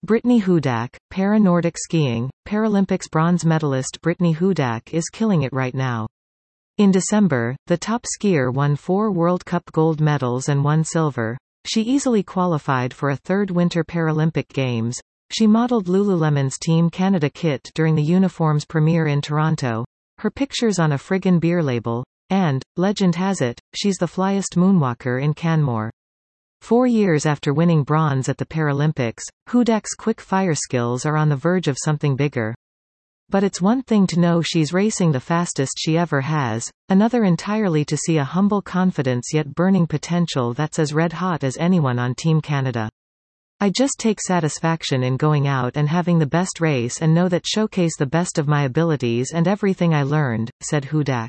Brittany Hudak, para-Nordic skiing, Paralympics bronze medalist Brittany Hudak is killing it right now. In December, the top skier won 4 World Cup gold medals and 1 silver. She easily qualified for a third Winter Paralympic Games. She modeled Lululemon's Team Canada kit during the uniform's premiere in Toronto. Her picture's on a friggin' beer label. And, legend has it, she's the flyest moonwalker in Canmore. 4 years after winning bronze at the Paralympics, Hudak's quick-fire skills are on the verge of something bigger. But it's one thing to know she's racing the fastest she ever has, another entirely to see a humble confidence yet burning potential that's as red-hot as anyone on Team Canada. I just take satisfaction in going out and having the best race and know that showcase the best of my abilities and everything I learned, said Hudak.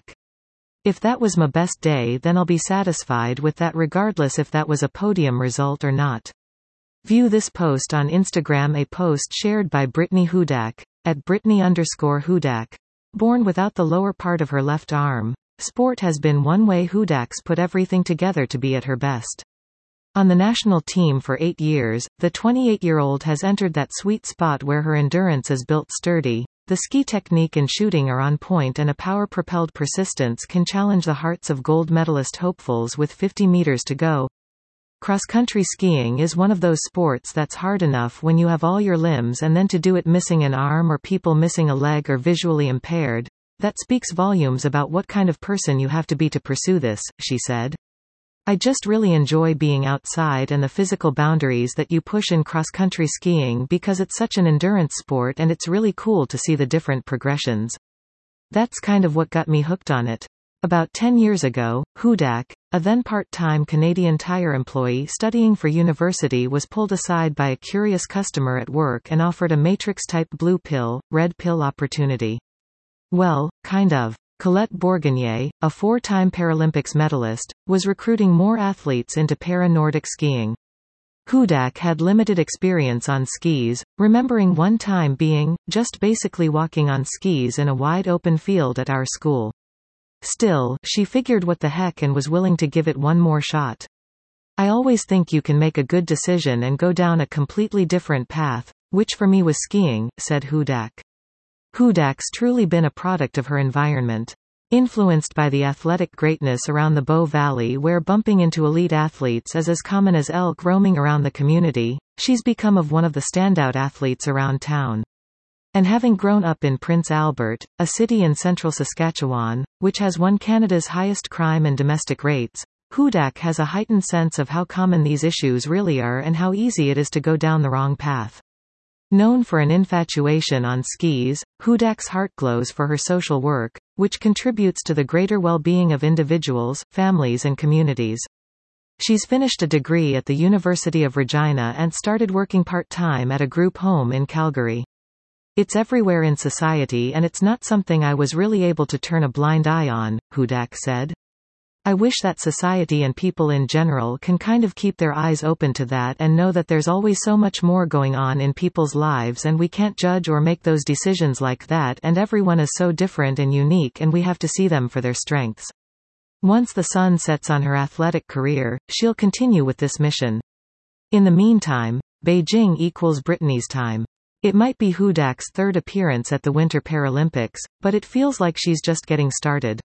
If that was my best day then I'll be satisfied with that regardless if that was a podium result or not. View this post on Instagram. A post shared by Brittany Hudak, at Brittany_Hudak. Born without the lower part of her left arm, sport has been one way Hudak's put everything together to be at her best. On the national team for 8 years, the 28-year-old has entered that sweet spot where her endurance is built sturdy. The ski technique and shooting are on point and a power-propelled persistence can challenge the hearts of gold medalist hopefuls with 50 meters to go. Cross-country skiing is one of those sports that's hard enough when you have all your limbs and then to do it missing an arm or people missing a leg or visually impaired. That speaks volumes about what kind of person you have to be to pursue this, she said. I just really enjoy being outside and the physical boundaries that you push in cross-country skiing because it's such an endurance sport and it's really cool to see the different progressions. That's kind of what got me hooked on it. About 10 years ago, Hudak, a then part-time Canadian Tire employee studying for university, was pulled aside by a curious customer at work and offered a Matrix-type blue pill, red pill opportunity. Well, kind of. Colette Bourgonnier, a 4-time Paralympics medalist, was recruiting more athletes into para-Nordic skiing. Hudak had limited experience on skis, remembering one time being, just basically walking on skis in a wide-open field at our school. Still, she figured what the heck and was willing to give it one more shot. I always think you can make a good decision and go down a completely different path, which for me was skiing, said Hudak. Hudak's truly been a product of her environment. Influenced by the athletic greatness around the Bow Valley where bumping into elite athletes is as common as elk roaming around the community, she's become one of the standout athletes around town. And having grown up in Prince Albert, a city in central Saskatchewan, which has one Canada's highest crime and domestic rates, Hudak has a heightened sense of how common these issues really are and how easy it is to go down the wrong path. Known for an infatuation on skis, Hudak's heart glows for her social work, which contributes to the greater well-being of individuals, families and communities. She's finished a degree at the University of Regina and started working part-time at a group home in Calgary. It's everywhere in society and it's not something I was really able to turn a blind eye on, Hudak said. I wish that society and people in general can kind of keep their eyes open to that and know that there's always so much more going on in people's lives and we can't judge or make those decisions like that, and everyone is so different and unique and we have to see them for their strengths. Once the sun sets on her athletic career, she'll continue with this mission. In the meantime, Beijing equals Brittany's time. It might be Hudak's third appearance at the Winter Paralympics, but it feels like she's just getting started.